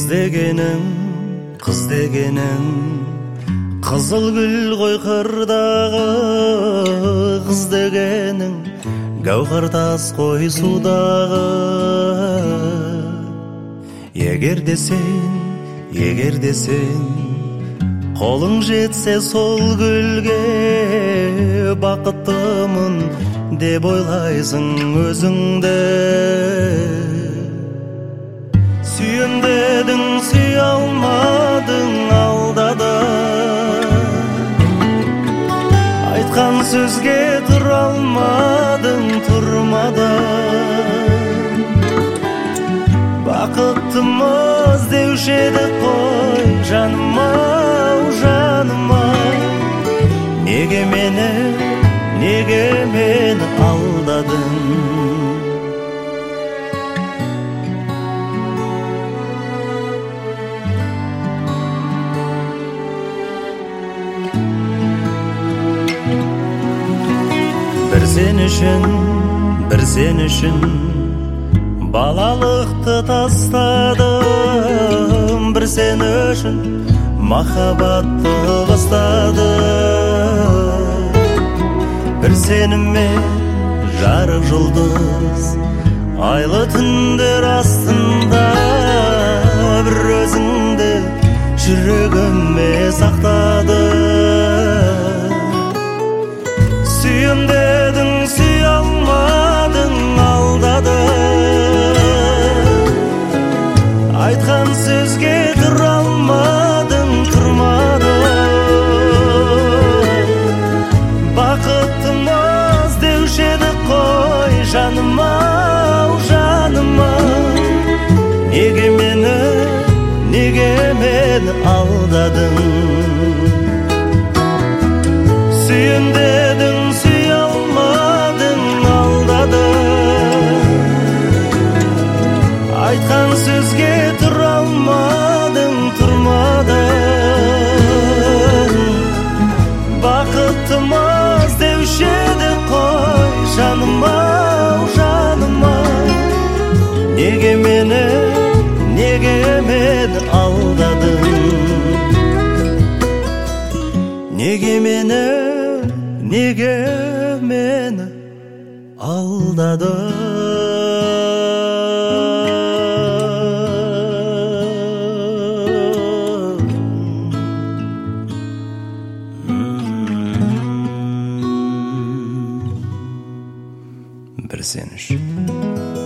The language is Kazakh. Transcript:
Kız degenim Kızıl gül koy kırdağı Kız degenim Gavhar tas koy sudağı Eger desen Kolun jetse sol gülge Bakıttımın dep oylaysың özüңde Süyüm dedin süy almadың aldada Айтқан сөзге тұра алмадың тұрмада Бақыттымыз деуші еді қой жаныма Неге мені алдадың Bir sen үшін балалықты тастадым Bir sen үшін махаббатты бастадым Bir seninme жарық жұлдыз Айлы түндер астында Bir өзіңді жүрегіме сақтадым Сүйем дедің, сүй алмадың алдады Айтқан сөзге тұра алмадың тұрмады Бақыттымыз деуші еді қой жаныма Неге мені алдадың Сүйем дедің, сүй алмадың алдады Айтқан сөзге тұра алмадың тұрмады Бақыттымыз деуші еді қой жаныма Неге мені алдадың Неге мені алдадың Bir sen үшін